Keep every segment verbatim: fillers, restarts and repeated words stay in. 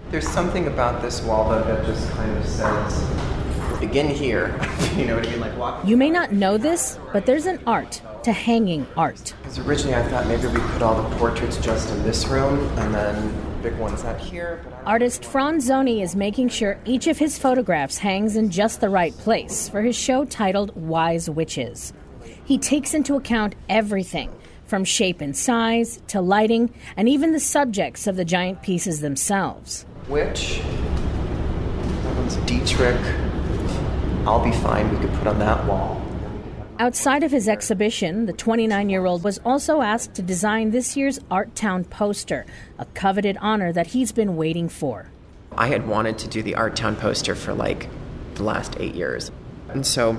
There's something about this wall, though, that just kind of says, begin here. You know what I mean? Like walk. You may not know this, but there's an art to hanging art. Because originally I thought maybe we put all the portraits just in this room, and then big ones out here. But Artist Franz Zoni is making sure each of his photographs hangs in just the right place for his show titled Wise Witches. He takes into account everything, from shape and size to lighting, and even the subjects of the giant pieces themselves. Witch. That one's Dietrich. I'll be fine. We could put on that wall. Outside of his exhibition, the twenty-nine-year-old was also asked to design this year's Art Town poster, a coveted honor that he's been waiting for. I had wanted to do the Art Town poster for like the last eight years. And so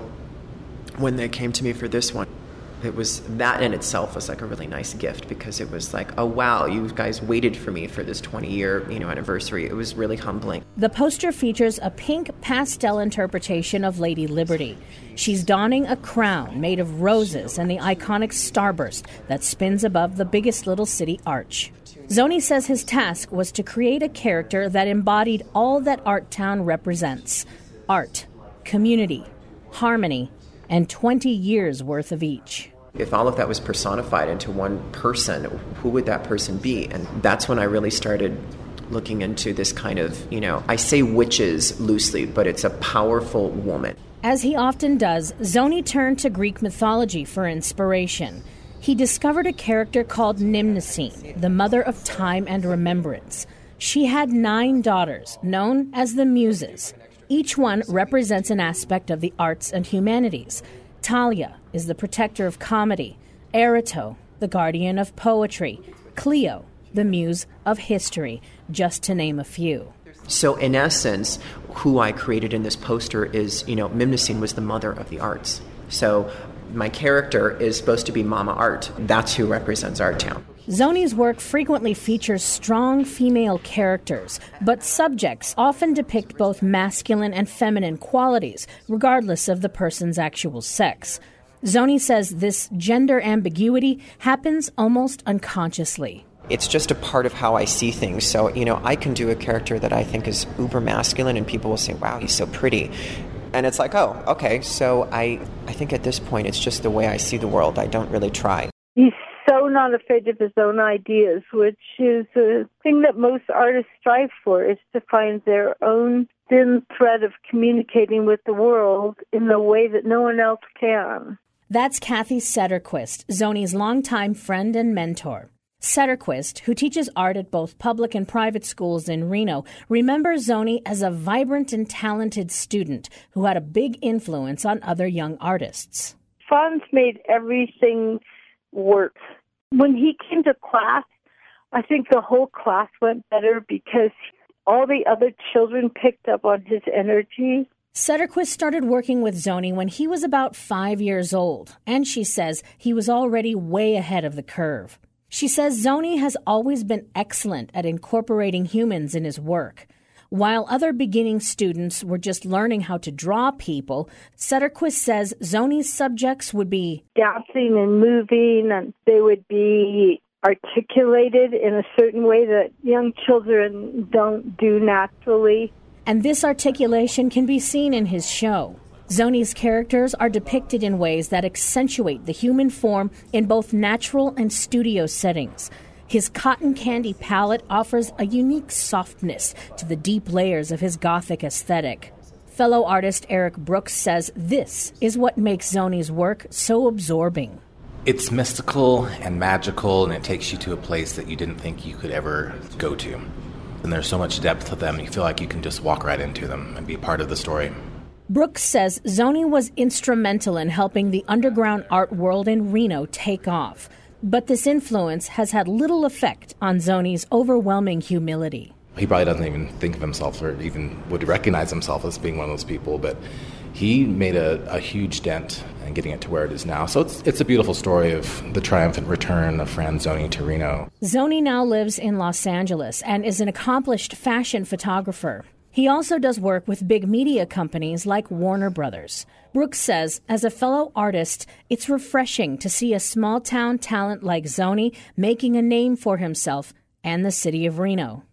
when they came to me for this one, it was, that in itself was like a really nice gift, because it was like, oh wow, you guys waited for me for this twenty-year, you know, anniversary. It was really humbling. The poster features a pink pastel interpretation of Lady Liberty. She's donning a crown made of roses and the iconic starburst that spins above the biggest little city arch. Zoni says his task was to create a character that embodied all that Art Town represents: art, community, harmony, and twenty years worth of each. If all of that was personified into one person, who would that person be? And that's when I really started looking into this kind of, you know, I say witches loosely, but it's a powerful woman. As he often does, Zoni turned to Greek mythology for inspiration. He discovered a character called Mnemosyne, the mother of time and remembrance. She had nine daughters, known as the Muses. Each one represents an aspect of the arts and humanities. Talia is the protector of comedy, Erato, the guardian of poetry, Cleo, the muse of history, just to name a few. So in essence, who I created in this poster is, you know, Mnemosyne was the mother of the arts. So my character is supposed to be Mama Art. That's who represents Art Town. Zoni's work frequently features strong female characters, but subjects often depict both masculine and feminine qualities, regardless of the person's actual sex. Zoni says this gender ambiguity happens almost unconsciously. It's just a part of how I see things. So, you know, I can do a character that I think is uber masculine, and people will say, wow, he's so pretty. And it's like, oh, okay, so I, I think at this point it's just the way I see the world. I don't really try. He's so not afraid of his own ideas, which is a thing that most artists strive for, is to find their own thin thread of communicating with the world in a way that no one else can. That's Kathy Sederquist, Zoni's longtime friend and mentor. Sederquist, who teaches art at both public and private schools in Reno, remembers Zoni as a vibrant and talented student who had a big influence on other young artists. Franz made everything work. When he came to class, I think the whole class went better because all the other children picked up on his energy. Sederquist started working with Zoni when he was about five years old, and she says he was already way ahead of the curve. She says Zoni has always been excellent at incorporating humans in his work. While other beginning students were just learning how to draw people, Sederquist says Zoni's subjects would be dancing and moving, and they would be articulated in a certain way that young children don't do naturally. And this articulation can be seen in his show. Zoni's characters are depicted in ways that accentuate the human form in both natural and studio settings. His cotton candy palette offers a unique softness to the deep layers of his Gothic aesthetic. Fellow artist Eric Brooks says this is what makes Zoni's work so absorbing. It's mystical and magical, and it takes you to a place that you didn't think you could ever go to. And there's so much depth to them, you feel like you can just walk right into them and be part of the story. Brooks says Zoni was instrumental in helping the underground art world in Reno take off. But this influence has had little effect on Zoni's overwhelming humility. He probably doesn't even think of himself or even would recognize himself as being one of those people, but he made a, a huge dent in getting it to where it is now. So it's it's a beautiful story of the triumphant return of Franz Zoni to Reno. Zoni now lives in Los Angeles and is an accomplished fashion photographer. He also does work with big media companies like Warner Brothers. Brooks says, as a fellow artist, it's refreshing to see a small-town talent like Zoni making a name for himself and the city of Reno.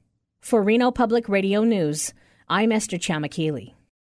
For Reno Public Radio News, I'm Esther Chamakili.